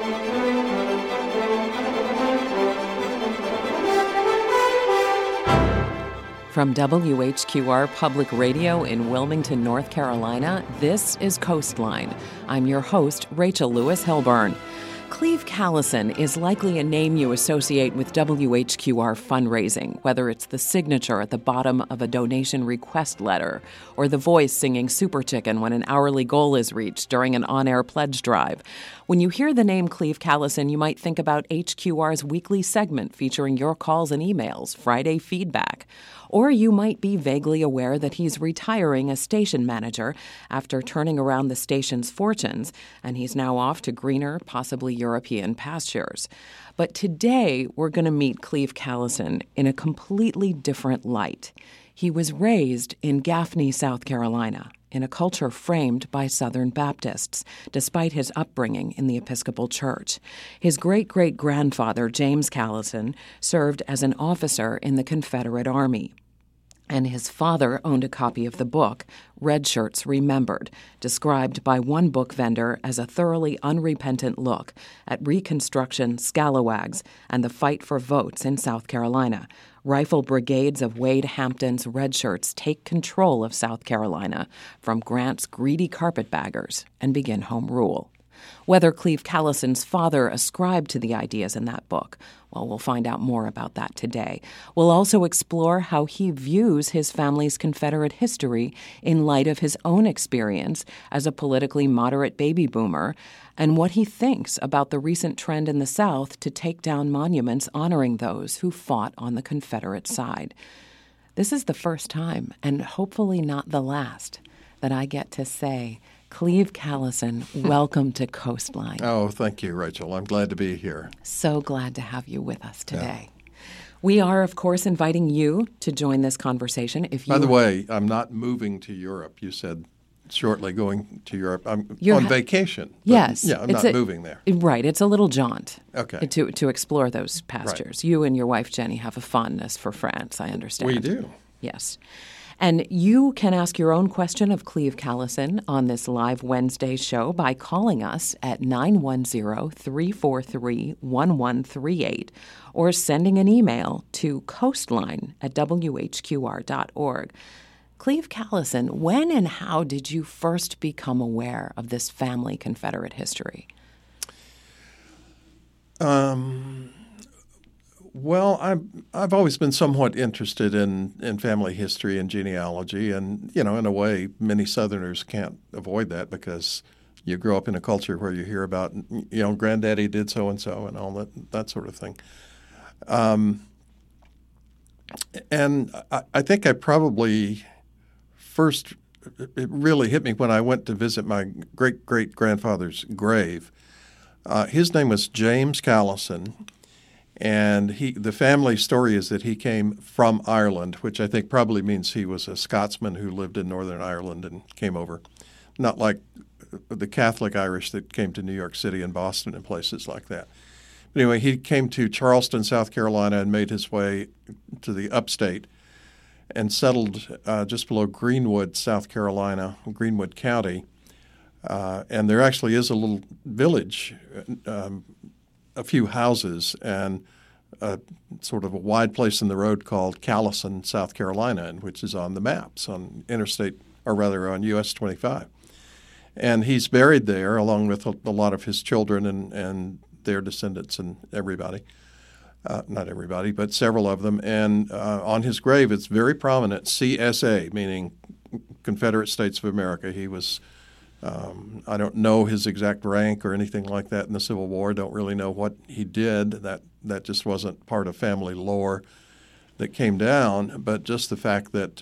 From WHQR Public Radio in Wilmington, North Carolina, this is Coastline. I'm your host, Rachel Lewis Hilburn. Cleve Callison is likely a name you associate with WHQR fundraising, whether it's the signature at the bottom of a donation request letter or the voice singing Super Chicken when an hourly goal is reached during an on-air pledge drive. When you hear the name Cleve Callison, you might think about HQR's weekly segment featuring your calls and emails, Friday Feedback. Or you might be vaguely aware that he's retiring as station manager after turning around the station's fortunes, and he's now off to greener, possibly European pastures. But today, we're going to meet Cleve Callison in a completely different light. He was raised in Gaffney, South Carolina, in a culture framed by Southern Baptists, despite his upbringing in the Episcopal Church. His great-great-grandfather, James Callison, served as an officer in the Confederate Army. And his father owned a copy of the book, Red Shirts Remembered, described by one book vendor as a thoroughly unrepentant look at Reconstruction, scalawags, and the fight for votes in South Carolina. Rifle brigades of Wade Hampton's Red Shirts take control of South Carolina from Grant's greedy carpetbaggers and begin home rule. Whether Cleve Callison's father ascribed to the ideas in that book, well, we'll find out more about that today. We'll also explore how he views his family's Confederate history in light of his own experience as a politically moderate baby boomer, and what he thinks about the recent trend in the South to take down monuments honoring those who fought on the Confederate side. This is the first time, and hopefully not the last, that I get to say, Cleve Callison, welcome to Coastline. Oh, thank you, Rachel. I'm glad to be here. So glad to have you with us today. Yeah. We are, of course, inviting you to join this conversation. By the way, I'm not moving to Europe. You said shortly going to Europe. I'm on vacation. Yes. Yeah, I'm not moving there. Right. It's a little jaunt. Okay. To explore those pastures. Right. You and your wife, Jenny, have a fondness for France, I understand. We do. Yes. And you can ask your own question of Cleve Callison on this live Wednesday show by calling us at 910-343-1138 or sending an email to coastline@whqr.org. Cleve Callison, when and how did you first become aware of this family Confederate history? Well, I've always been somewhat interested in family history and genealogy, and in a way, many Southerners can't avoid that because you grow up in a culture where you hear about granddaddy did so and so and all that sort of thing. And I think I probably first it really hit me when I went to visit my great-great-grandfather's grave. His name was James Callison. And the family story is that he came from Ireland, which I think probably means he was a Scotsman who lived in Northern Ireland and came over. Not like the Catholic Irish that came to New York City and Boston and places like that. But anyway, he came to Charleston, South Carolina, and made his way to the upstate and settled just below Greenwood, South Carolina, Greenwood County. And there actually is a little village, a few houses, and sort of a wide place in the road called Callison, South Carolina, which is on the maps on interstate, or rather on US 25. And he's buried there along with a lot of his children and their descendants and everybody. Not everybody, but several of them. And on his grave, it's very prominent, CSA, meaning Confederate States of America. He was I don't know his exact rank or anything like that in the Civil War. Don't really know what he did. That just wasn't part of family lore that came down. But just the fact that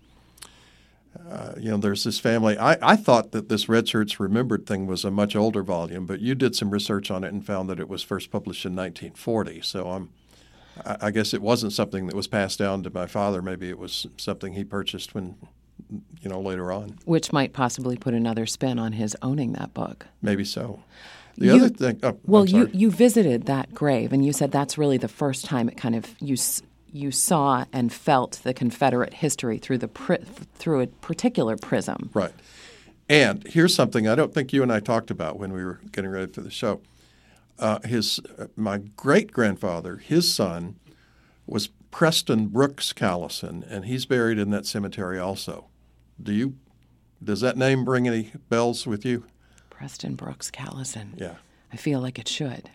there's this family. I thought that this Red Shirts Remembered thing was a much older volume, but you did some research on it and found that it was first published in 1940. So I guess it wasn't something that was passed down to my father. Maybe it was something he purchased when later on. Which might possibly put another spin on his owning that book. Maybe so. The other thing... you visited that grave, and you said that's really the first time it kind of you saw and felt the Confederate history through through a particular prism. Right. And here's something I don't think you and I talked about when we were getting ready for the show. my great-grandfather, his son, was Preston Brooks Callison, and he's buried in that cemetery also. Does that name ring any bells with you? Preston Brooks Callison. Yeah. I feel like it should.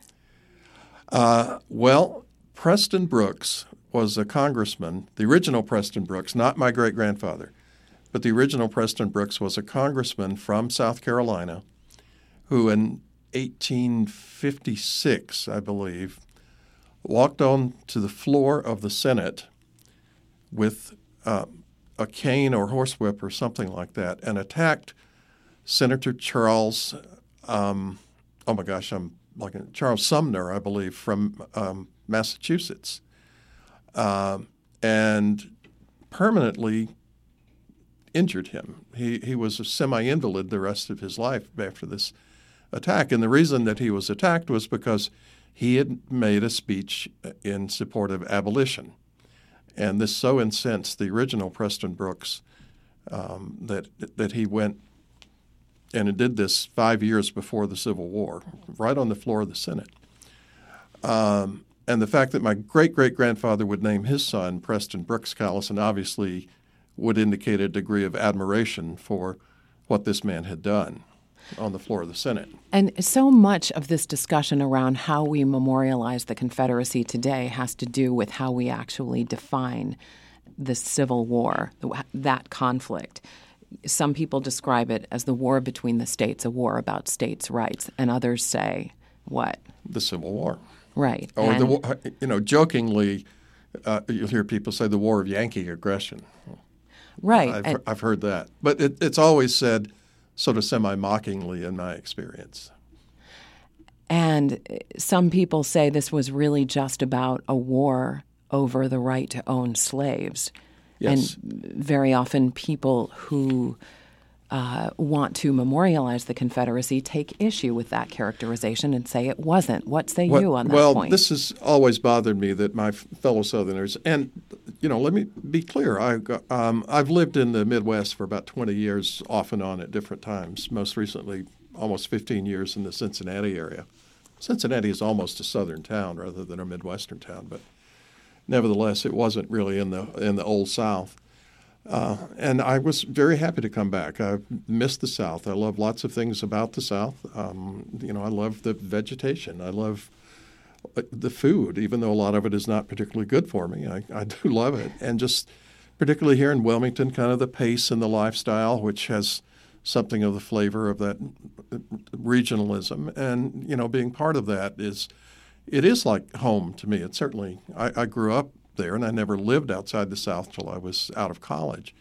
Well, Preston Brooks was a congressman, the original Preston Brooks, not my great-grandfather, but the original Preston Brooks was a congressman from South Carolina who in 1856, I believe, walked on to the floor of the Senate with a cane or horsewhip or something like that and attacked Senator Charles, Charles Sumner, I believe, from Massachusetts, and permanently injured him. He was a semi-invalid the rest of his life after this attack. And the reason that he was attacked was because he had made a speech in support of abolition. And this so incensed the original Preston Brooks that he went and did this 5 years before the Civil War, right on the floor of the Senate. And the fact that my great-great-grandfather would name his son Preston Brooks Callison obviously would indicate a degree of admiration for what this man had done on the floor of the Senate. And so much of this discussion around how we memorialize the Confederacy today has to do with how we actually define the Civil War, that conflict. Some people describe it as the war between the states, a war about states' rights, and others say, what? The Civil War. Right. Or jokingly, you'll hear people say the war of Yankee aggression. Right. I've heard that. But it's always said sort of semi-mockingly in my experience. And some people say this was really just about a war over the right to own slaves. Yes. And very often people who want to memorialize the Confederacy take issue with that characterization and say it wasn't. What say you on that point? Well, this has always bothered me that my fellow Southerners, and let me be clear. I've lived in the Midwest for about 20 years, off and on at different times. Most recently, almost 15 years in the Cincinnati area. Cincinnati is almost a southern town rather than a Midwestern town, but nevertheless, it wasn't really in the Old South. And I was very happy to come back. I missed the South. I love lots of things about the South. I love the vegetation. I love the food, even though a lot of it is not particularly good for me. I do love it. And just particularly here in Wilmington, kind of the pace and the lifestyle, which has something of the flavor of that regionalism. And, being part of that is like home to me. It's certainly, I grew up there, and I never lived outside the South till I was out of college.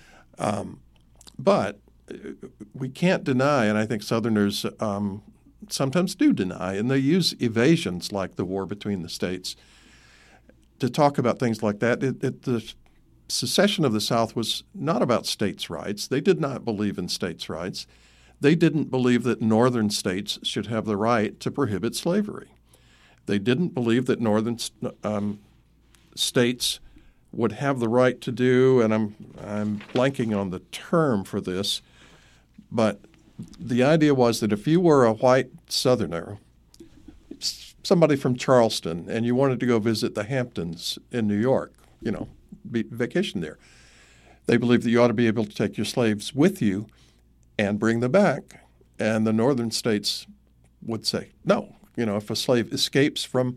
But we can't deny, and I think Southerners sometimes do deny, and they use evasions like the war between the states to talk about things like that. The secession of the South was not about states' rights. They did not believe in states' rights. They didn't believe that northern states should have the right to prohibit slavery. They didn't believe that northern states would have the right to do, and I'm blanking on the term for this, but the idea was that if you were a white Southerner, somebody from Charleston, and you wanted to go visit the Hamptons in New York, vacation there, they believed that you ought to be able to take your slaves with you and bring them back. And the northern states would say, no. If a slave escapes from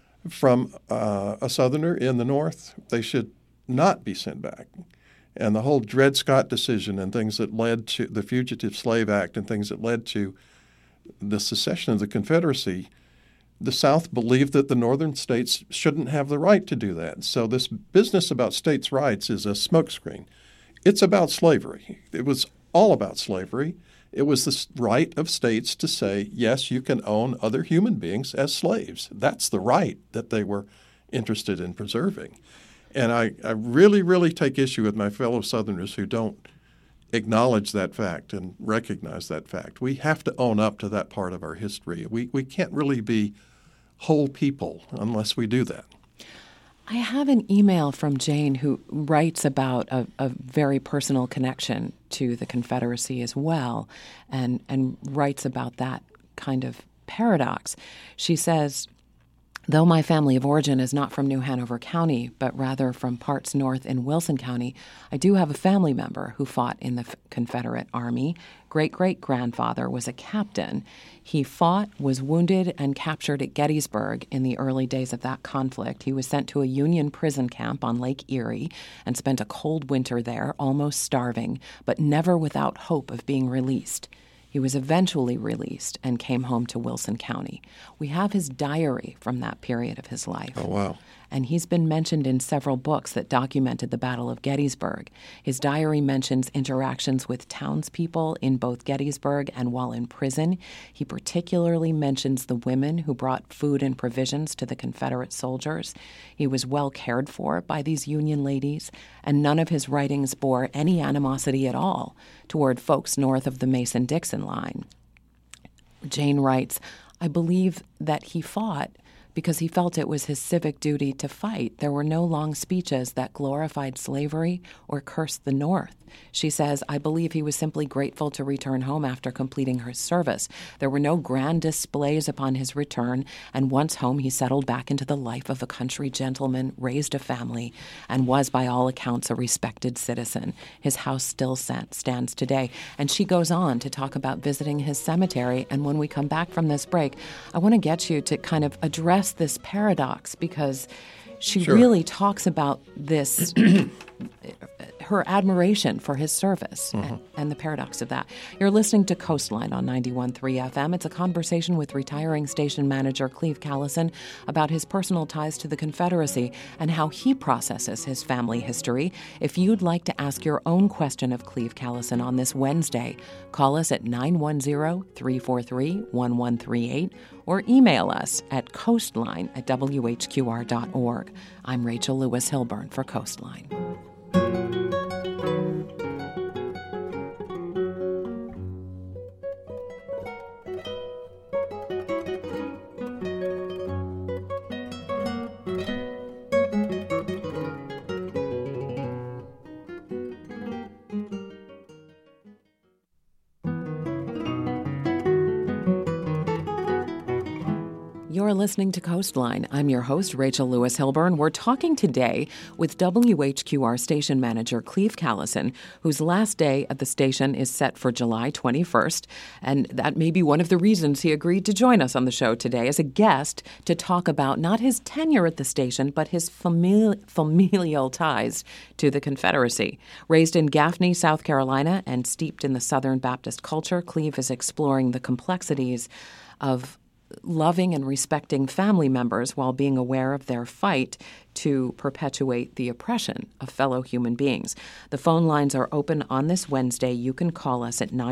a Southerner in the North, they should not be sent back. And the whole Dred Scott decision and things that led to the Fugitive Slave Act and things that led to the secession of the Confederacy, the South believed that the northern states shouldn't have the right to do that. So this business about states' rights is a smokescreen. It's about slavery. It was all about slavery. It was the right of states to say, yes, you can own other human beings as slaves. That's the right that they were interested in preserving. And I really, really take issue with my fellow Southerners who don't acknowledge that fact and recognize that fact. We have to own up to that part of our history. We can't really be whole people unless we do that. I have an email from Jane who writes about a very personal connection to the Confederacy as well, and writes about that kind of paradox. She says, though my family of origin is not from New Hanover County, but rather from parts north in Wilson County, I do have a family member who fought in the Confederate Army. Great-great-grandfather was a captain. He fought, was wounded, and captured at Gettysburg in the early days of that conflict. He was sent to a Union prison camp on Lake Erie and spent a cold winter there, almost starving, but never without hope of being released. He was eventually released and came home to Wilson County. We have his diary from that period of his life. Oh, wow. And he's been mentioned in several books that documented the Battle of Gettysburg. His diary mentions interactions with townspeople in both Gettysburg and while in prison. He particularly mentions the women who brought food and provisions to the Confederate soldiers. He was well cared for by these Union ladies, and none of his writings bore any animosity at all toward folks north of the Mason-Dixon line. Jane writes, I believe that he fought because he felt it was his civic duty to fight. There were no long speeches that glorified slavery or cursed the North. She says, I believe he was simply grateful to return home after completing her service. There were no grand displays upon his return, and once home he settled back into the life of a country gentleman, raised a family, and was by all accounts a respected citizen. His house still stands today. And she goes on to talk about visiting his cemetery, and when we come back from this break, I want to get you to kind of address this paradox, because she really talks about this, her admiration for his service and the paradox of that. You're listening to Coastline on 91.3 FM. It's a conversation with retiring station manager Cleve Callison about his personal ties to the Confederacy and how he processes his family history. If you'd like to ask your own question of Cleve Callison on this Wednesday, call us at 910-343-1138 or email us at coastline@whqr.org. I'm Rachel Lewis Hilburn for Coastline. You're listening to Coastline. I'm your host, Rachel Lewis Hilburn. We're talking today with WHQR station manager Cleve Callison, whose last day at the station is set for July 21st. And that may be one of the reasons he agreed to join us on the show today as a guest to talk about not his tenure at the station, but his familial ties to the Confederacy. Raised in Gaffney, South Carolina, and steeped in the Southern Baptist culture, Cleve is exploring the complexities of loving and respecting family members while being aware of their fight to perpetuate the oppression of fellow human beings. The phone lines are open on this Wednesday. You can call us at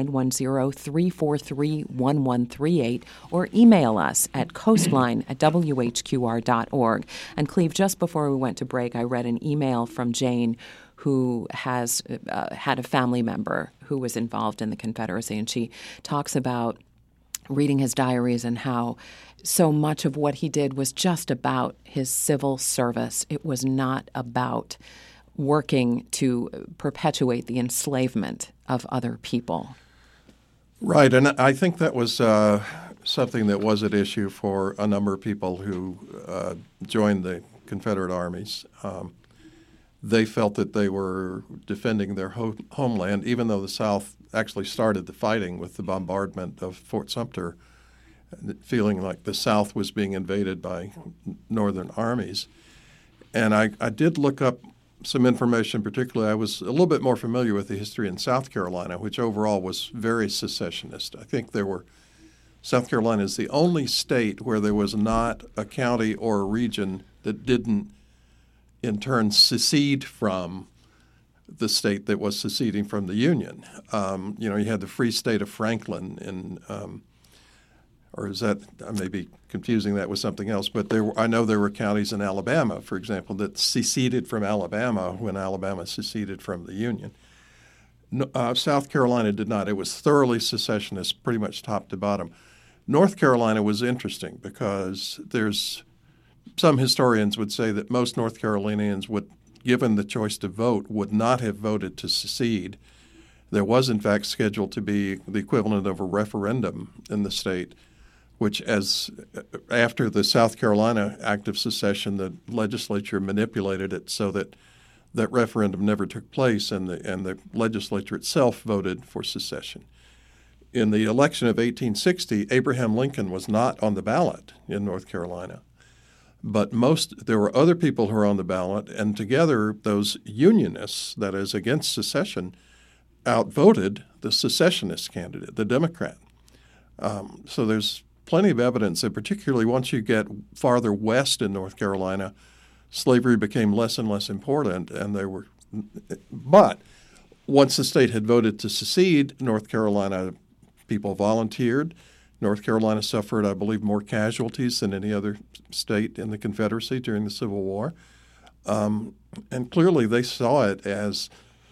910-343-1138 or email us at coastline@whqr.org. And Cleve, just before we went to break, I read an email from Jane who has had a family member who was involved in the Confederacy, and she talks about reading his diaries and how so much of what he did was just about his civil service. It was not about working to perpetuate the enslavement of other people. Right, and I think that was something that was at issue for a number of people who joined the Confederate armies. They felt that they were defending their homeland, even though the South actually started the fighting with the bombardment of Fort Sumter, feeling like the South was being invaded by Northern armies. And I did look up some information, particularly I was a little bit more familiar with the history in South Carolina, which overall was very secessionist. I think South Carolina is the only state where there was not a county or a region that didn't in turn secede from the state that was seceding from the Union. You had the Free State of Franklin, or is that, I may be confusing that with something else, but I know there were counties in Alabama, for example, that seceded from Alabama when Alabama seceded from the Union. South Carolina did not. It was thoroughly secessionist, pretty much top to bottom. North Carolina was interesting because some historians would say that most North Carolinians would, given the choice to vote, would not have voted to secede. There was, in fact, scheduled to be the equivalent of a referendum in the state which after the South Carolina Act of Secession, the legislature manipulated it so that that referendum never took place, and the legislature itself voted for secession. In the election of 1860, Abraham Lincoln was not on the ballot in North Carolina, but there were other people who were on the ballot, and together those Unionists, that is against secession, outvoted the secessionist candidate, the Democrat. So there's plenty of evidence that particularly once you get farther west in North Carolina, slavery became less and less important, but once the state had voted to secede, North Carolina people volunteered. North Carolina suffered, I believe, more casualties than any other state in the Confederacy during the Civil War. And clearly they saw it as,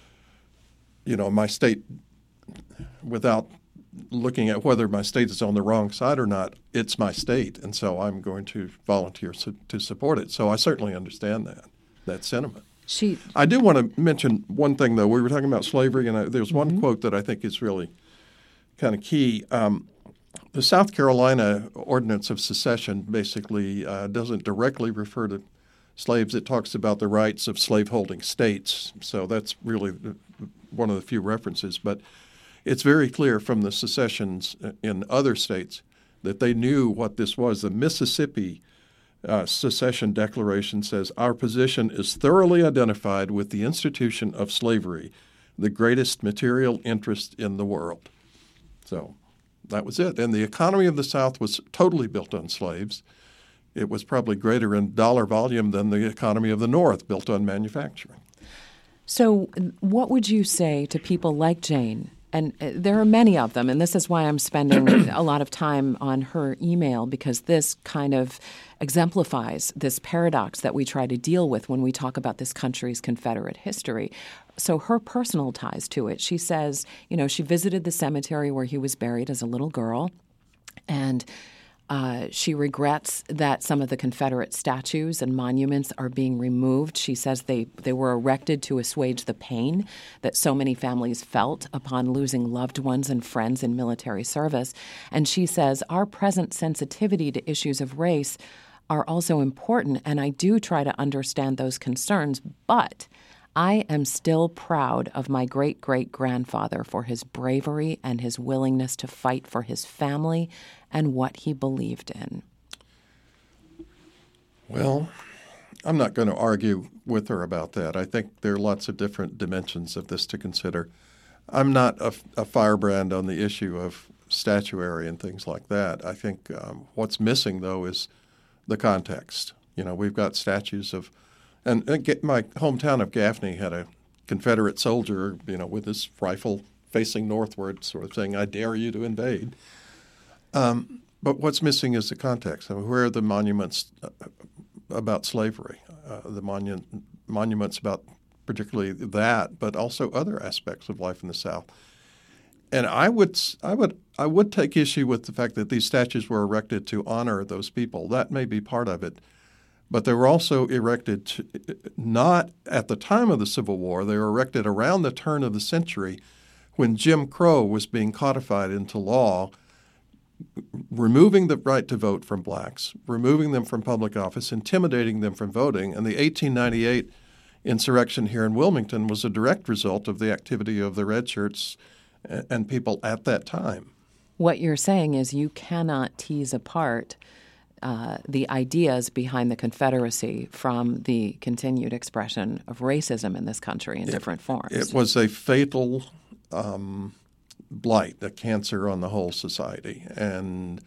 my state, without looking at whether my state is on the wrong side or not, it's my state, and so I'm going to volunteer to support it. So I certainly understand that sentiment. I do want to mention one thing, though. We were talking about slavery, and there's one quote that I think is really kind of key. The South Carolina Ordinance of Secession basically doesn't directly refer to slaves. It talks about the rights of slaveholding states. So that's really one of the few references. But it's very clear from the secessions in other states that they knew what this was. The Mississippi Secession Declaration says, "Our position is thoroughly identified with the institution of slavery, the greatest material interest in the world." So that was it. And the economy of the South was totally built on slaves. It was probably greater in dollar volume than the economy of the North, built on manufacturing. So what would you say to people like Jane? And there are many of them, and this is why I'm spending a lot of time on her email, because this kind of exemplifies this paradox that we try to deal with when we talk about this country's Confederate history. So her personal ties to it, she says, she visited the cemetery where he was buried as a little girl, and she regrets that some of the Confederate statues and monuments are being removed. She says they were erected to assuage the pain that so many families felt upon losing loved ones and friends in military service. And she says our present sensitivity to issues of race are also important, and I do try to understand those concerns, but I am still proud of my great-great-grandfather for his bravery and his willingness to fight for his family and what he believed in. Well, I'm not going to argue with her about that. I think there are lots of different dimensions of this to consider. I'm not a firebrand on the issue of statuary and things like that. I think what's missing, though, is the context. We've got statues of And my hometown of Gaffney had a Confederate soldier, with his rifle facing northward, sort of saying, "I dare you to invade." But what's missing is the context. I mean, where are the monuments about slavery? The monuments about particularly that, but also other aspects of life in the South. And I would take issue with the fact that these statues were erected to honor those people. That may be part of it. But they were also erected not at the time of the Civil War. They were erected around the turn of the century when Jim Crow was being codified into law, removing the right to vote from blacks, removing them from public office, intimidating them from voting. And the 1898 insurrection here in Wilmington was a direct result of the activity of the red shirts and people at that time. What you're saying is you cannot tease apart the ideas behind the Confederacy from the continued expression of racism in this country in different forms. It was a fatal blight, a cancer on the whole society. And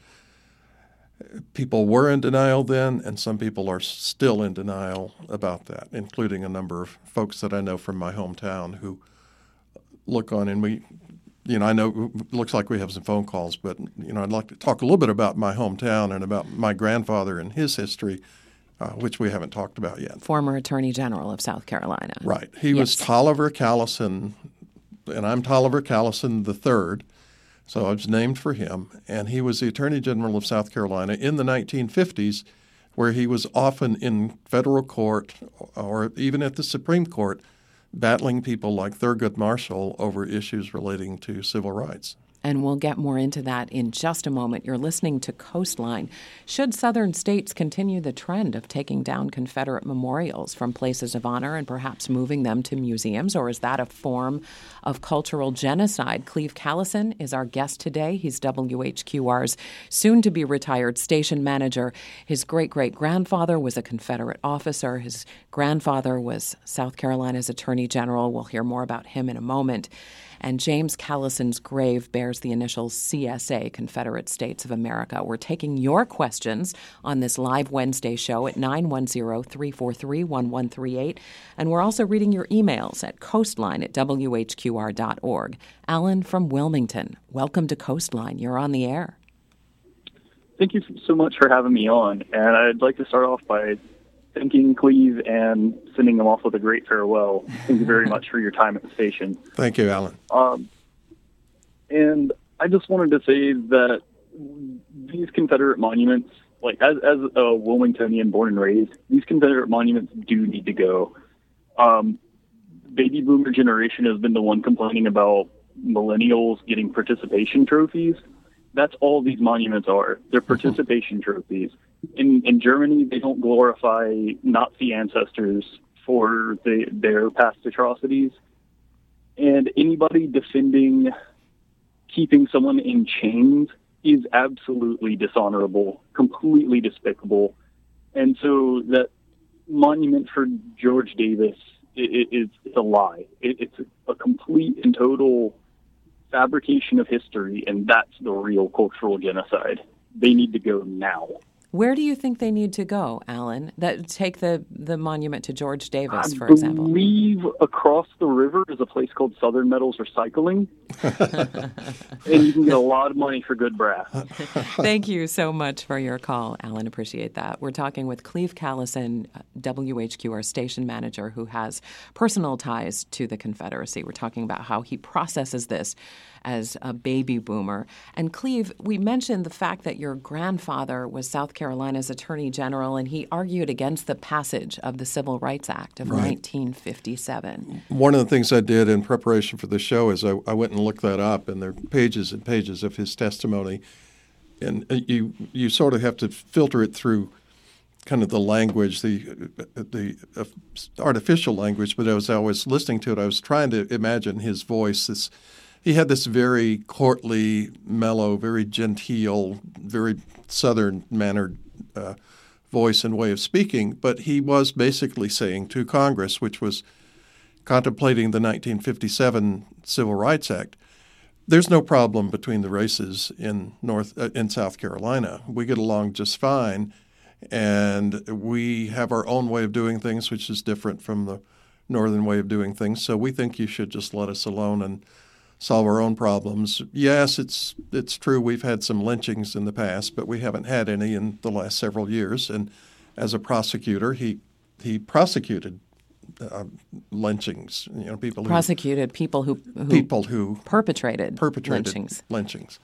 people were in denial then, and some people are still in denial about that, including a number of folks that I know from my hometown who look on, and I know it looks like we have some phone calls, but, I'd like to talk a little bit about my hometown and about my grandfather and his history, which we haven't talked about yet. Former Attorney General of South Carolina. Right. He was Tolliver Callison, and I'm Tolliver Callison III, so I was named for him. And he was the Attorney General of South Carolina in the 1950s, where he was often in federal court or even at the Supreme Court battling people like Thurgood Marshall over issues relating to civil rights. And we'll get more into that in just a moment. You're listening to Coastline. Should Southern states continue the trend of taking down Confederate memorials from places of honor and perhaps moving them to museums, or is that a form of cultural genocide? Cleve Callison is our guest today. He's WHQR's soon-to-be retired station manager. His great-great-grandfather was a Confederate officer. His grandfather was South Carolina's Attorney General. We'll hear more about him in a moment. And James Callison's grave bears the initials CSA, Confederate States of America. We're taking your questions on this live Wednesday show at 910-343-1138. And we're also reading your emails at coastline@whqr.org. Alan from Wilmington, welcome to Coastline. You're on the air. Thank you so much for having me on. And I'd like to start off by thanking Cleve and sending them off with a great farewell. Thank you very much for your time at the station. Thank you, Alan. And I just wanted to say that these Confederate monuments, like as a Wilmingtonian born and raised, these Confederate monuments do need to go. Baby boomer generation has been the one complaining about millennials getting participation trophies. That's all these monuments are. They're participation trophies. In Germany, they don't glorify Nazi ancestors for their past atrocities. And anybody defending keeping someone in chains is absolutely dishonorable, completely despicable. And so that monument for George Davis is a lie. It's a complete and total fabrication of history, and that's the real cultural genocide. They need to go now. Where do you think they need to go, Alan? Take the monument to George Davis, for example. I believe across the river is a place called Southern Metals Recycling, and you can get a lot of money for good brass. Thank you so much for your call, Alan. Appreciate that. We're talking with Cleve Callison, WHQR station manager, who has personal ties to the Confederacy. We're talking about how he processes this as a baby boomer. And Cleve, we mentioned the fact that your grandfather was South Carolina's Attorney General, and he argued against the passage of the Civil Rights Act of 1957. One of the things I did in preparation for the show is I went and looked that up, and there are pages and pages of his testimony. And you sort of have to filter it through kind of the language, the artificial language, but as I was listening to it, I was trying to imagine his voice. He had this very courtly, mellow, very genteel, very Southern-mannered voice and way of speaking, but he was basically saying to Congress, which was contemplating the 1957 Civil Rights Act, there's no problem between the races in South Carolina. We get along just fine, and we have our own way of doing things, which is different from the northern way of doing things, so we think you should just let us alone and solve our own problems. Yes, it's true we've had some lynchings in the past, but we haven't had any in the last several years. And as a prosecutor, he prosecuted lynchings. People who perpetrated lynchings.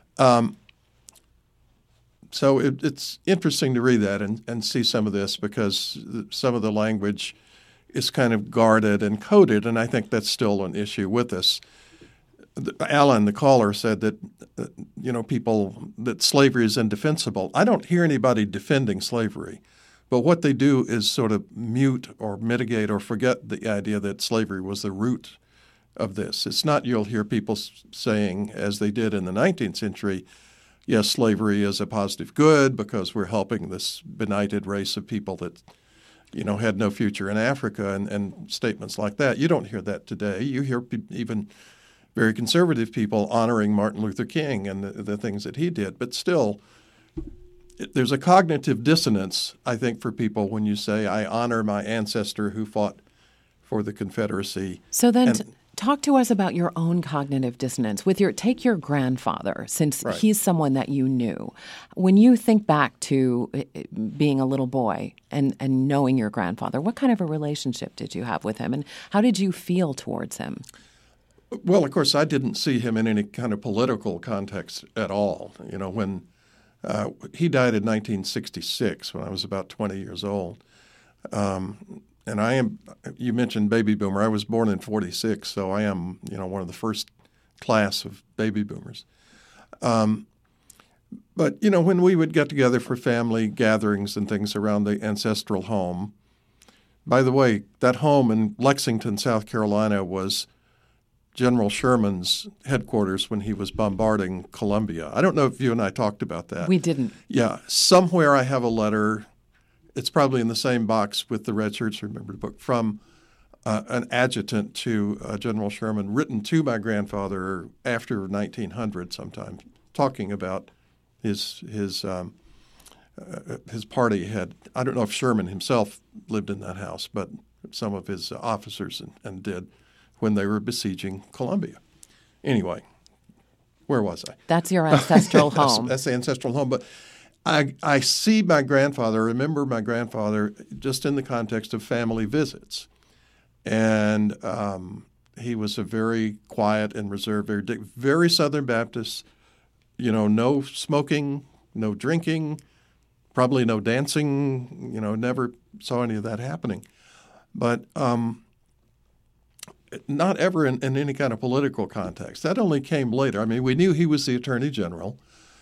So it's interesting to read that and see some of this, because some of the language is kind of guarded and coded, and I think that's still an issue with us. Alan, the caller, said that that slavery is indefensible. I don't hear anybody defending slavery, but what they do is sort of mute or mitigate or forget the idea that slavery was the root of this. It's not you'll hear people saying, as they did in the 19th century, yes, slavery is a positive good because we're helping this benighted race of people that had no future in Africa, and statements like that. You don't hear that today. You hear even very conservative people honoring Martin Luther King and the things that he did. But still, there's a cognitive dissonance, I think, for people when you say, I honor my ancestor who fought for the Confederacy. So then talk to us about your own cognitive dissonance. Take your grandfather, since he's someone that you knew. When you think back to being a little boy and knowing your grandfather, what kind of a relationship did you have with him, and how did you feel towards him? Well, of course, I didn't see him in any kind of political context at all. When he died in 1966, when I was about 20 years old. And you mentioned baby boomer. I was born in 46, so I am, one of the first class of baby boomers. But, when we would get together for family gatherings and things around the ancestral home, by the way, that home in Lexington, South Carolina was General Sherman's headquarters when he was bombarding Columbia. I don't know if you and I talked about that. We didn't. Yeah. Somewhere I have a letter, it's probably in the same box with the Red Shirts Remembered book, from an adjutant to General Sherman, written to my grandfather after 1900 sometime, talking about his party had, I don't know if Sherman himself lived in that house, but some of his officers and did when they were besieging Columbia. Anyway, where was I? That's your ancestral home. That's the ancestral home. But I see my grandfather, remember my grandfather, just in the context of family visits. And he was a very quiet and reserved, very Southern Baptist, no smoking, no drinking, probably no dancing, never saw any of that happening. But not ever in any kind of political context. That only came later. I mean, we knew he was the Attorney General,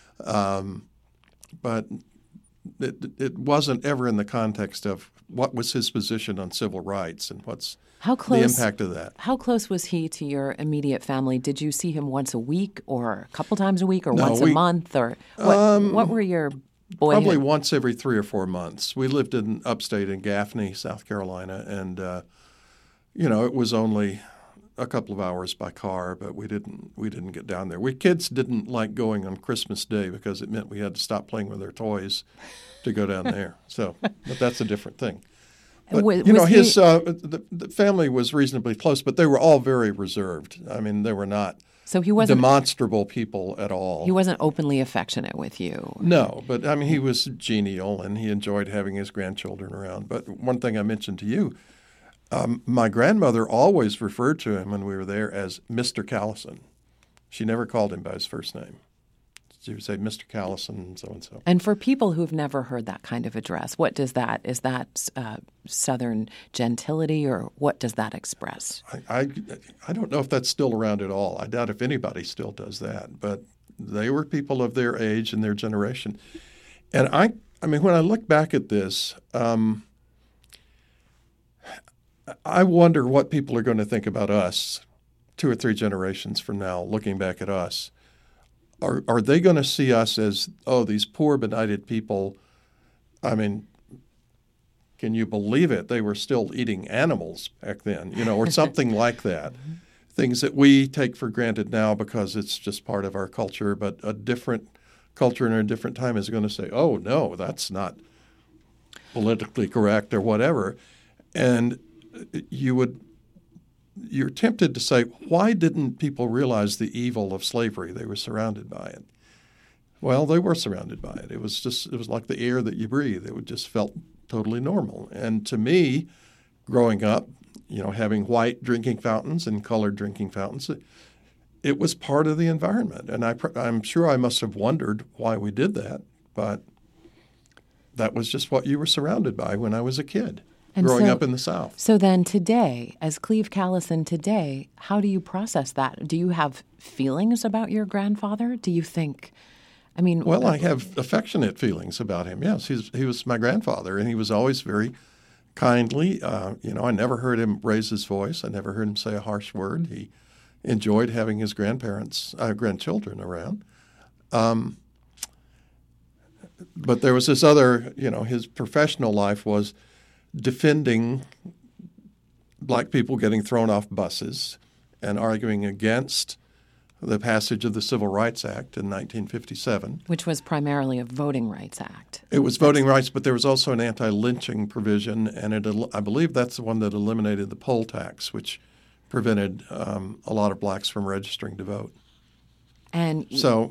but it wasn't ever in the context of what was his position on civil rights and what's the impact of that. How close was he to your immediate family? Did you see him once a week or a couple times a week or once a month? Or what were your boyhood? Probably once every 3 or 4 months. We lived in upstate in Gaffney, South Carolina, and it was only a couple of hours by car, but we didn't get down there. We kids didn't like going on Christmas Day because it meant we had to stop playing with our toys to go down there. So, but that's a different thing. But, the family was reasonably close, but they were all very reserved. I mean, they were not demonstrable people at all. He wasn't openly affectionate with you. No, but I mean, he was genial and he enjoyed having his grandchildren around. But one thing I mentioned to you, my grandmother always referred to him when we were there as Mr. Callison. She never called him by his first name. She would say Mr. Callison, so-and-so. And for people who've never heard that kind of address, what does that, is that Southern gentility, or what does that express? I don't know if that's still around at all. I doubt if anybody still does that. But they were people of their age and their generation. And I mean, when I look back at this, I wonder what people are going to think about us 2 or 3 generations from now, looking back at us. Are they going to see us as, these poor, benighted people? I mean, can you believe it? They were still eating animals back then, or something like that. Things that we take for granted now because it's just part of our culture, but a different culture in a different time is going to say, oh, no, that's not politically correct or whatever. And you're tempted to say, why didn't people realize the evil of slavery? They were surrounded by it. Well, they were surrounded by it. It was like the air that you breathe. It just felt totally normal. And to me, growing up, having white drinking fountains and colored drinking fountains, it was part of the environment. And I'm sure I must have wondered why we did that, but that was just what you were surrounded by when I was a kid. Growing up in the South. So then today, as Cleve Callison today, how do you process that? Do you have feelings about your grandfather? Do you think, Well, I have affectionate feelings about him, yes. He was my grandfather, and he was always very kindly. I never heard him raise his voice. I never heard him say a harsh word. He enjoyed having his grandchildren around. But there was this other, his professional life was defending black people getting thrown off buses and arguing against the passage of the Civil Rights Act in 1957. Which was primarily a Voting Rights Act. It was voting rights, but there was also an anti-lynching provision, and I believe that's the one that eliminated the poll tax, which prevented a lot of blacks from registering to vote. And so,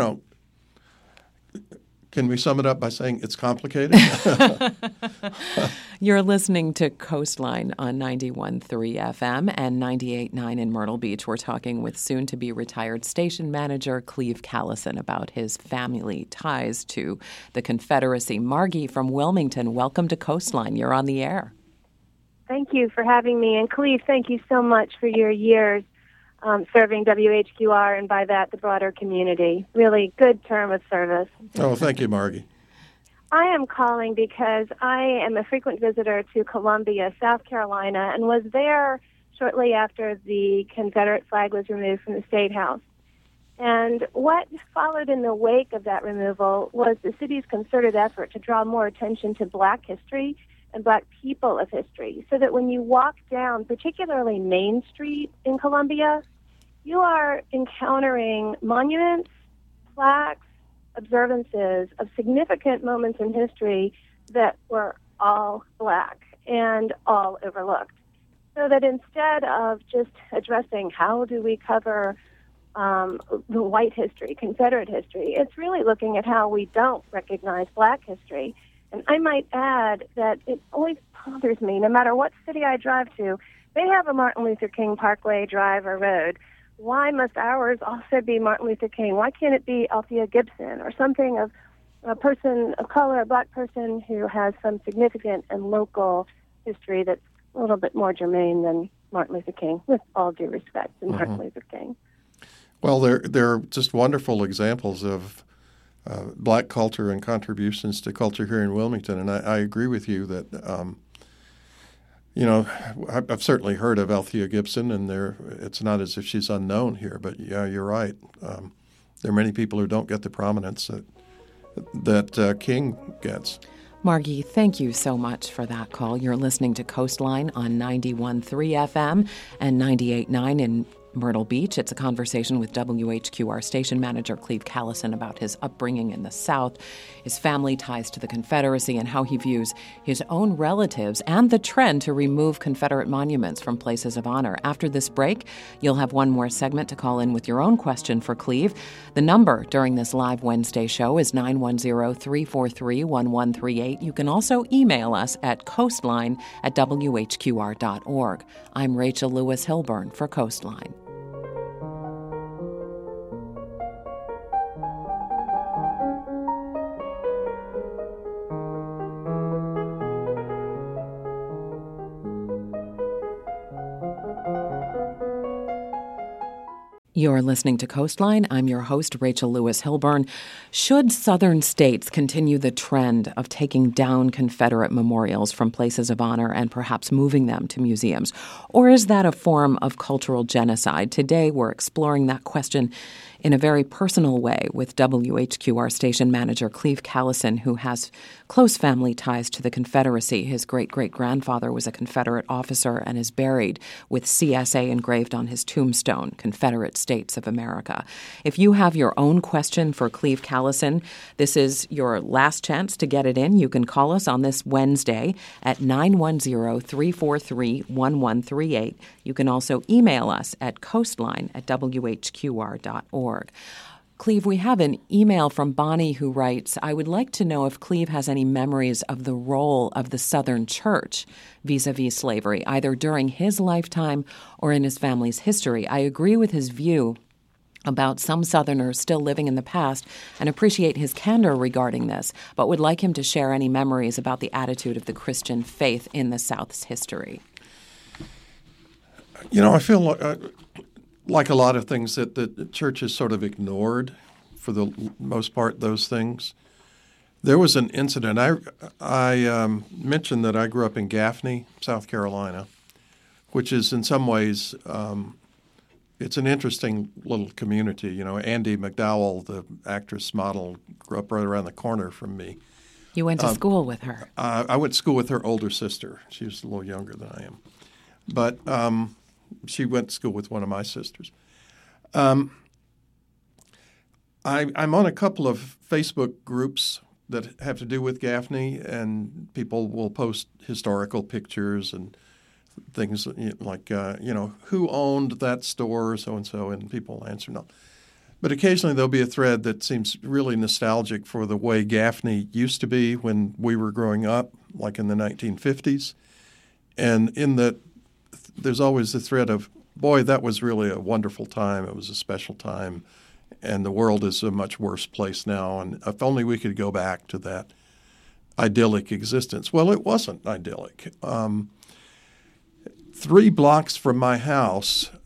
can we sum it up by saying it's complicated? You're listening to Coastline on 91.3 FM and 98.9 in Myrtle Beach. We're talking with soon-to-be retired station manager Cleve Callison about his family ties to the Confederacy. Margie from Wilmington, welcome to Coastline. You're on the air. Thank you for having me. And Cleve, thank you so much for your years serving WHQR and by that the broader community. Really good term of service. Oh, thank you, Margie. I am calling because I am a frequent visitor to Columbia, South Carolina, and was there shortly after the Confederate flag was removed from the State House. And what followed in the wake of that removal was the city's concerted effort to draw more attention to Black history and Black people of history, so that when you walk down, particularly Main Street in Columbia, you are encountering monuments, plaques, observances of significant moments in history that were all Black and all overlooked. So that instead of just addressing how do we cover the white history, Confederate history, it's really looking at how we don't recognize Black history. And I might add that it always bothers me, no matter what city I drive to, they have a Martin Luther King Parkway Drive or road. Why must ours also be Martin Luther King? Why can't it be Althea Gibson or something of a person of color, a Black person who has some significant and local history that's a little bit more germane than Martin Luther King, with all due respect to Martin Luther King? Well, there are just wonderful examples of Black culture and contributions to culture here in Wilmington, and I agree with you that I've certainly heard of Althea Gibson, and it's not as if she's unknown here, but yeah, you're right. There are many people who don't get the prominence that King gets. Margie, thank you so much for that call. You're listening to Coastline on 91.3 FM and 98.9 in Myrtle Beach. It's a conversation with WHQR station manager Cleve Callison about his upbringing in the South, his family ties to the Confederacy, and how he views his own relatives and the trend to remove Confederate monuments from places of honor. After this break, you'll have one more segment to call in with your own question for Cleve. The number during this live Wednesday show is 910-343-1138. You can also email us at coastline@whqr.org. I'm Rachel Lewis Hilburn for Coastline. You're listening to Coastline. I'm your host, Rachel Lewis Hilburn. Should Southern states continue the trend of taking down Confederate memorials from places of honor and perhaps moving them to museums? Or is that a form of cultural genocide? Today, we're exploring that question in a very personal way with WHQR station manager Cleve Callison, who has close family ties to the Confederacy. His great-great-grandfather was a Confederate officer and is buried with CSA engraved on his tombstone, Confederate States of America. If you have your own question for Cleve Callison, this is your last chance to get it in. You can call us on this Wednesday at 910-343-1138. You can also email us at coastline@whqr.org. Cleve, we have an email from Bonnie who writes, I would like to know if Cleve has any memories of the role of the Southern Church vis-a-vis slavery, either during his lifetime or in his family's history. I agree with his view about some Southerners still living in the past and appreciate his candor regarding this, but would like him to share any memories about the attitude of the Christian faith in the South's history. I feel like a lot of things that the church has sort of ignored for the most part, those things. There was an incident. I mentioned that I grew up in Gaffney, South Carolina, which is in some ways it's an interesting little community. Andie MacDowell, the actress model, grew up right around the corner from me. You went to school with her. I went to school with her older sister. She was a little younger than I am. But she went to school with one of my sisters. I'm on a couple of Facebook groups that have to do with Gaffney, and people will post historical pictures and things like, who owned that store, so-and-so, and people answer no. But occasionally there'll be a thread that seems really nostalgic for the way Gaffney used to be when we were growing up, like in the 1950s. And in that, there's always the thread of, boy, that was really a wonderful time. It was a special time. And the world is a much worse place now. And if only we could go back to that idyllic existence. Well, it wasn't idyllic. 3 blocks from my house,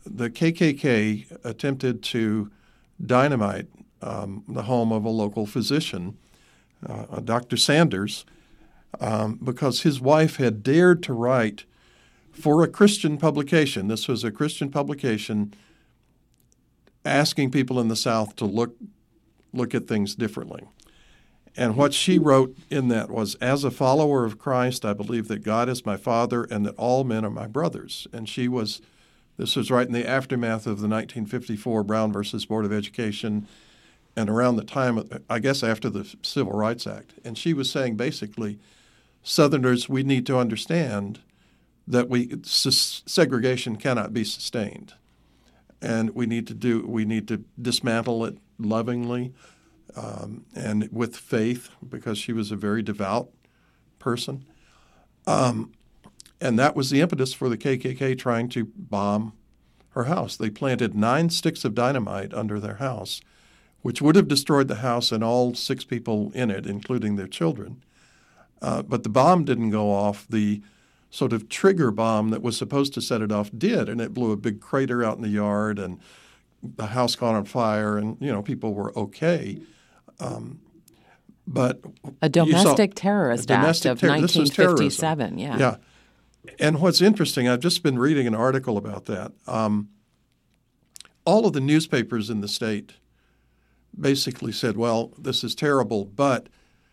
the KKK attempted to dynamite the home of a local physician, Dr. Sanders, because his wife had dared to write for a Christian publication. This was a Christian publication asking people in the South to look at things differently. And what she wrote in that was, "As a follower of Christ, I believe that God is my Father and that all men are my brothers." And this was right in the aftermath of the 1954 Brown versus Board of Education and around the time, I guess, after the Civil Rights Act. And she was saying basically, Southerners, we need to understand that segregation cannot be sustained. And we need to dismantle it lovingly and with faith, because she was a very devout person. And that was the impetus for the KKK trying to bomb her house. They planted 9 sticks of dynamite under their house, which would have destroyed the house and all 6 people in it, including their children. But the bomb didn't go off. The sort of trigger bomb that was supposed to set it off did, and it blew a big crater out in the yard, and the house caught on fire, and people were okay. But a domestic terrorist act of 1957. Yeah. And what's interesting, I've just been reading an article about that. All of the newspapers in the state basically said, well, this is terrible, but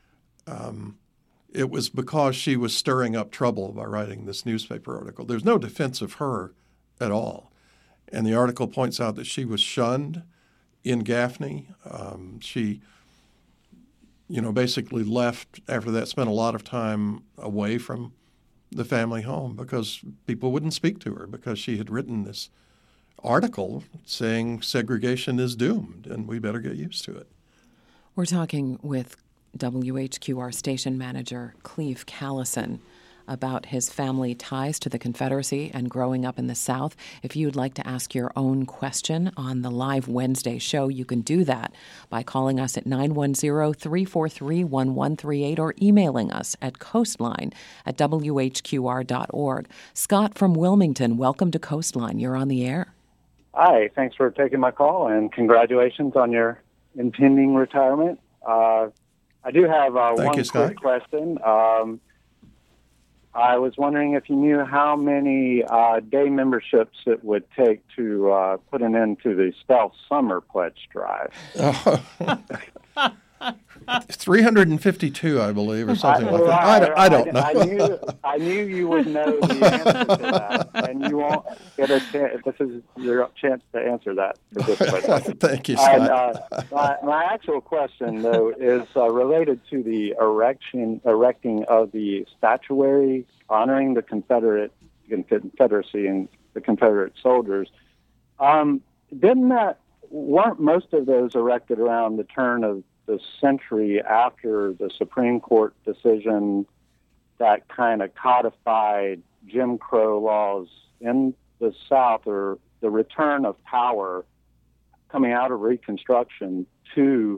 it was because she was stirring up trouble by writing this newspaper article. There's no defense of her at all. And the article points out that she was shunned in Gaffney. She, basically left after that, spent a lot of time away from the family home because people wouldn't speak to her, because she had written this article saying segregation is doomed and we better get used to it. We're talking with WHQR station manager Cleve Callison about his family ties to the Confederacy and growing up in the South. If you'd like to ask your own question on the live Wednesday show, you can do that by calling us at 910-343-1138 or emailing us at coastline@whqr.org. Scott from Wilmington, welcome to Coastline. You're on the air. Hi, thanks for taking my call, and congratulations on your impending retirement. I do have one quick question. I was wondering if you knew how many day memberships it would take to put an end to the Stealth Summer Pledge Drive. 352, I believe, or something like that. I don't know. I knew you would know the answer to that, and you won't get a chance. This is your chance to answer that. Thank you, Scott. My actual question, though, is related to the erecting of the statuary honoring the Confederacy and the Confederate soldiers. Weren't most of those erected around the turn of the century after the Supreme Court decision that kind of codified Jim Crow laws in the South, or the return of power coming out of Reconstruction to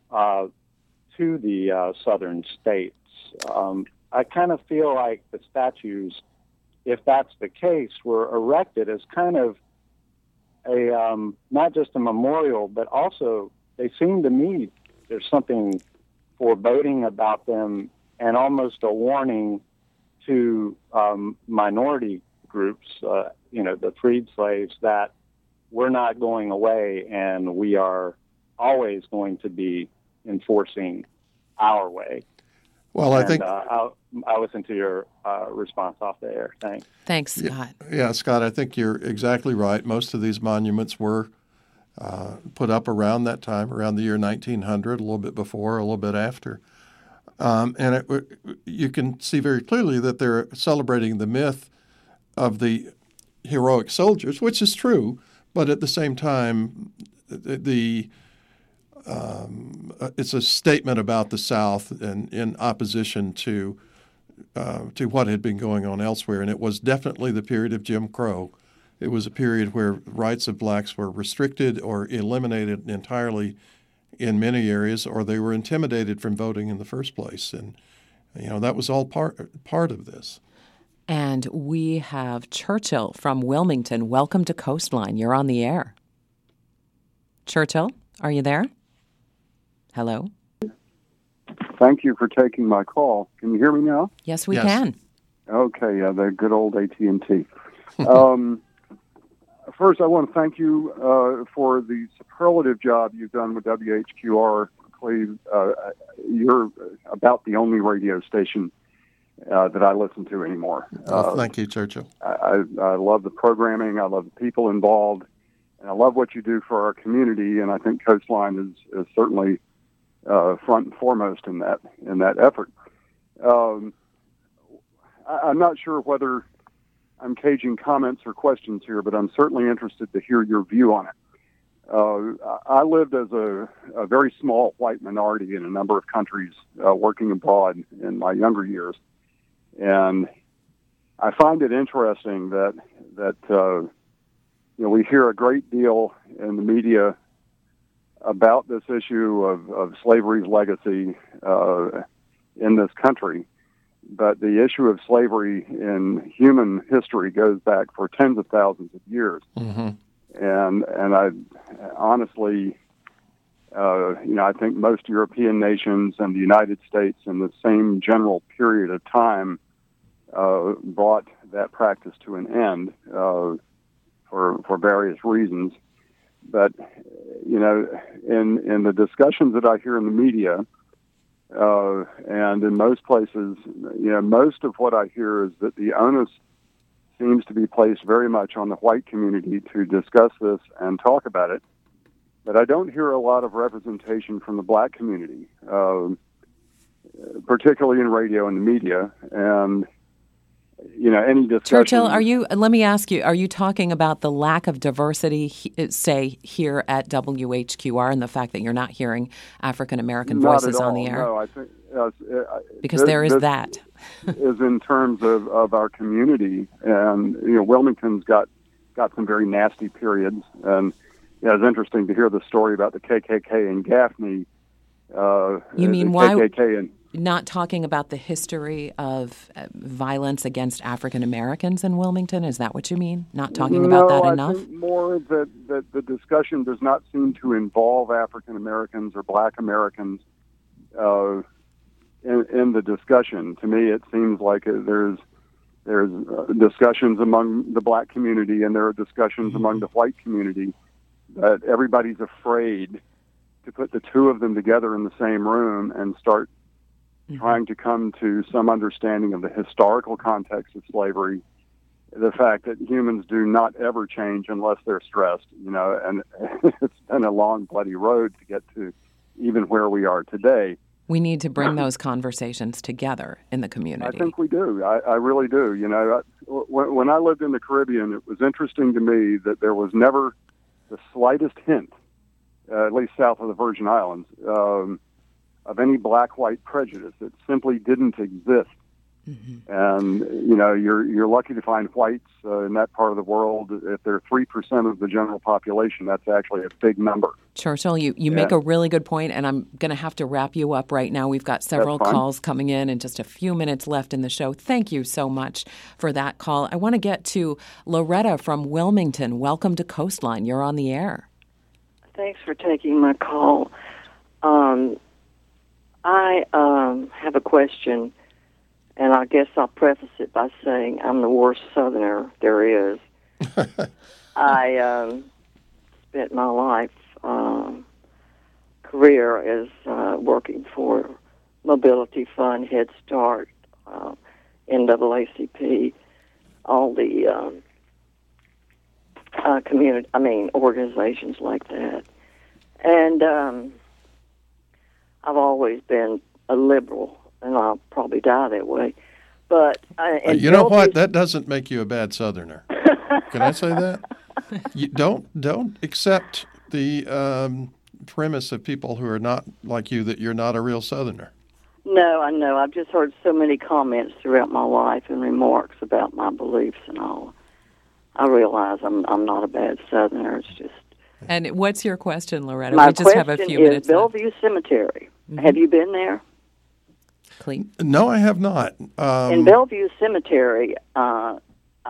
the southern states? I kind of feel like the statues, if that's the case, were erected as kind of a not just a memorial, but also they seem to me there's something foreboding about them, and almost a warning to minority groups, the freed slaves, that we're not going away and we are always going to be enforcing our way. Well, I think I'll listen to your response off the air. Thanks, Scott. Yeah, Scott, I think you're exactly right. Most of these monuments were put up around that time, around the year 1900, a little bit before, a little bit after. You can see very clearly that they're celebrating the myth of the heroic soldiers, which is true, but at the same time, it's a statement about the South and in opposition to what had been going on elsewhere. And it was definitely the period of Jim Crow. It was a period where rights of blacks were restricted or eliminated entirely in many areas, or they were intimidated from voting in the first place. And, that was all part of this. And we have Churchill from Wilmington. Welcome to Coastline. You're on the air. Churchill, are you there? Hello? Thank you for taking my call. Can you hear me now? Yes, we can. Okay, the good old AT&T. First, I want to thank you for the superlative job you've done with WHQR. Cleve, you're about the only radio station that I listen to anymore. Thank you, Churchill. I love the programming. I love the people involved. And I love what you do for our community, and I think Coastline is certainly front and foremost in that effort. I'm not sure whether I'm caging comments or questions here, but I'm certainly interested to hear your view on it. I lived as a very small white minority in a number of countries working abroad in my younger years, and I find it interesting that we hear a great deal in the media about this issue of slavery's legacy in this country. But the issue of slavery in human history goes back for tens of thousands of years. Mm-hmm. And I honestly, I think most European nations and the United States in the same general period of time brought that practice to an end for various reasons. But, in the discussions that I hear in the media, and in most places, most of what I hear is that the onus seems to be placed very much on the white community to discuss this and talk about it. But I don't hear a lot of representation from the black community, particularly in radio and the media. And any discussion. Churchill, let me ask you, are you talking about the lack of diversity, say, here at WHQR and the fact that you're not hearing African-American voices on the air? No, I think... because there is that. is in terms of our community. And, Wilmington's got some very nasty periods. And it's interesting to hear the story about the KKK in Gaffney. You mean the why... KKK and not talking about the history of violence against African Americans in Wilmington? Is that what you mean? Not talking about that enough? No, I think more that the discussion does not seem to involve African Americans or Black Americans in the discussion. To me, it seems like there's discussions among the Black community and there are discussions among the white community that everybody's afraid to put the two of them together in the same room and start trying to come to some understanding of the historical context of slavery, the fact that humans do not ever change unless they're stressed, and it's been a long, bloody road to get to even where we are today. We need to bring those conversations together in the community. I think we do. I really do. When I lived in the Caribbean, it was interesting to me that there was never the slightest hint, at least south of the Virgin Islands, of any black-white prejudice. It simply didn't exist. Mm-hmm. And, you're lucky to find whites in that part of the world. If they're 3% of the general population, that's actually a big number. Churchill, you make a really good point, and I'm going to have to wrap you up right now. We've got several calls coming in and just a few minutes left in the show. Thank you so much for that call. I want to get to Loretta from Wilmington. Welcome to Coastline. You're on the air. Thanks for taking my call. I have a question, and I guess I'll preface it by saying I'm the worst Southerner there is. I spent my life career as working for Mobility Fund, Head Start, NAACP, all the organizations like that. And I've always been a liberal, and I'll probably die that way. But you know what? That doesn't make you a bad Southerner. Can I say that? You don't accept the premise of people who are not like you that you're not a real Southerner. No, I know. I've just heard so many comments throughout my life and remarks about my beliefs and all. I realize I'm not a bad Southerner. It's just. And what's your question, Loretta? My we just have a few minutes left. Bellevue Cemetery. Mm-hmm. Have you been there? Cleve? No, I have not. In Bellevue Cemetery, I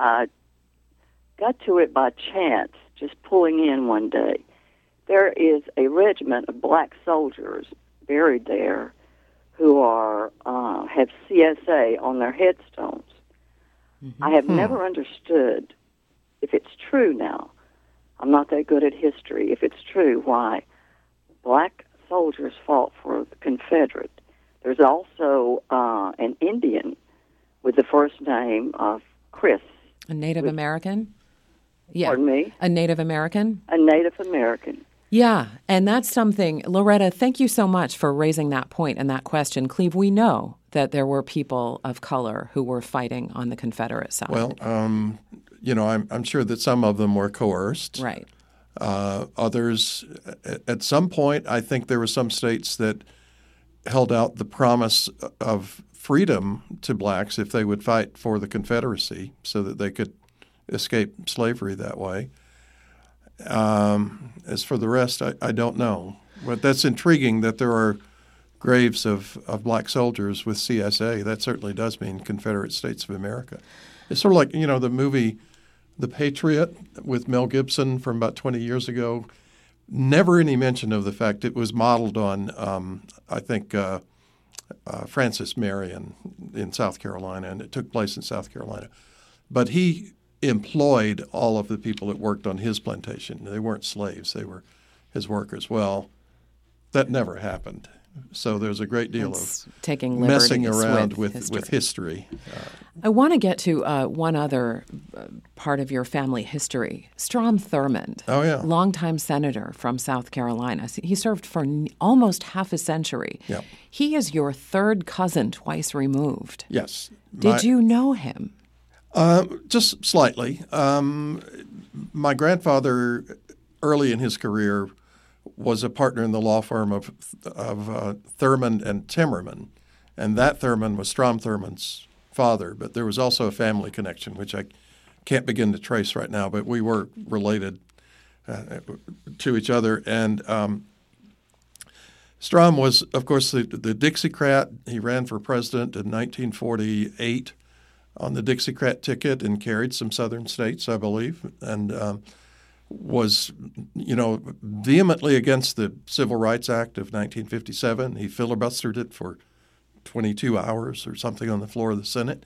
got to it by chance, just pulling in one day. There is a regiment of black soldiers buried there who are have CSA on their headstones. Mm-hmm. I have never understood, if it's true now, I'm not that good at history, if it's true, why black soldiers fought for the Confederate. There's also an Indian with the first name of Chris. A Native American? Yeah. Pardon me? A Native American? A Native American. Yeah, and that's something, Loretta, thank you so much for raising that point and that question. Cleve, we know that there were people of color who were fighting on the Confederate side. Well, I'm sure that some of them were coerced. Right. Others, at some point, I think there were some states that held out the promise of freedom to blacks if they would fight for the Confederacy so that they could escape slavery that way. As for the rest, I don't know. But that's intriguing that there are graves of black soldiers with CSA. That certainly does mean Confederate States of America. It's sort of like, the movie The Patriot with Mel Gibson from about 20 years ago. Never any mention of the fact it was modeled on, Francis Marion in South Carolina, and it took place in South Carolina. But he employed all of the people that worked on his plantation. They weren't slaves. They were his workers. Well, that never happened. So there's a great deal of taking messing around with history. history. I want to get to one other part of your family history. Strom Thurmond, longtime senator from South Carolina. He served for almost half a century. Yeah. He is your third cousin twice removed. Yes. Did you know him? Just slightly. My grandfather, early in his career, was a partner in the law firm of Thurmond and Timmerman, and that Thurmond was Strom Thurmond's father. But there was also a family connection, which I can't begin to trace right now. But we were related to each other, and Strom was, of course, the Dixiecrat. He ran for president in 1948. On the Dixiecrat ticket and carried some southern states, I believe, and was, vehemently against the Civil Rights Act of 1957. He filibustered it for 22 hours or something on the floor of the Senate.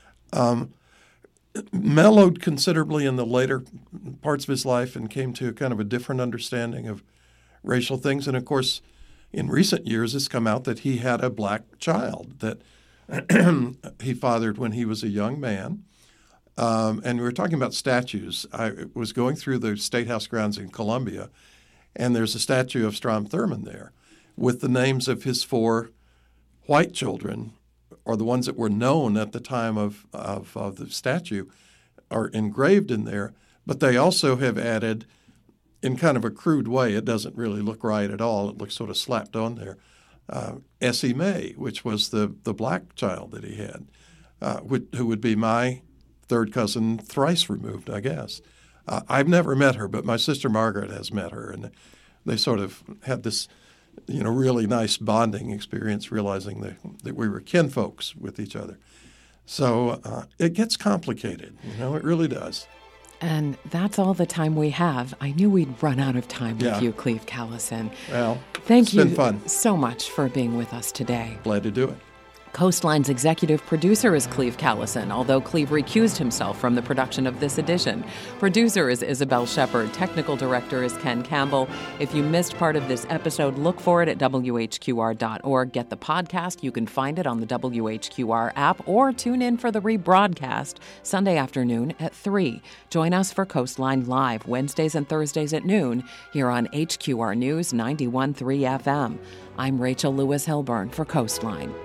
Mellowed considerably in the later parts of his life and came to kind of a different understanding of racial things. And, of course, in recent years, it's come out that he had a black child that he fathered when he was a young man. And we were talking about statues. I was going through the State House grounds in Columbia, and there's a statue of Strom Thurmond there with the names of his 4 white children, or the ones that were known at the time of the statue, are engraved in there. But they also have added, in kind of a crude way, it doesn't really look right at all. It looks sort of slapped on there, Essie Mae, which was the black child that he had, who would be my third cousin thrice removed, I guess. I've never met her, but my sister Margaret has met her, and they sort of had this, really nice bonding experience, realizing that we were kinfolks with each other. So it gets complicated, it really does. And that's all the time we have. I knew we'd run out of time with you, Cleve Callison. Well, Thank you been fun. So much for being with us today. Glad to do it. Coastline's executive producer is Cleve Callison, although Cleve recused himself from the production of this edition. Producer is Isabel Shepard. Technical director is Ken Campbell. If you missed part of this episode, look for it at WHQR.org. Get the podcast. You can find it on the WHQR app, or tune in for the rebroadcast Sunday afternoon at 3. Join us for Coastline Live Wednesdays and Thursdays at noon here on HQR News 91.3 FM. I'm Rachel Lewis Hilburn for Coastline.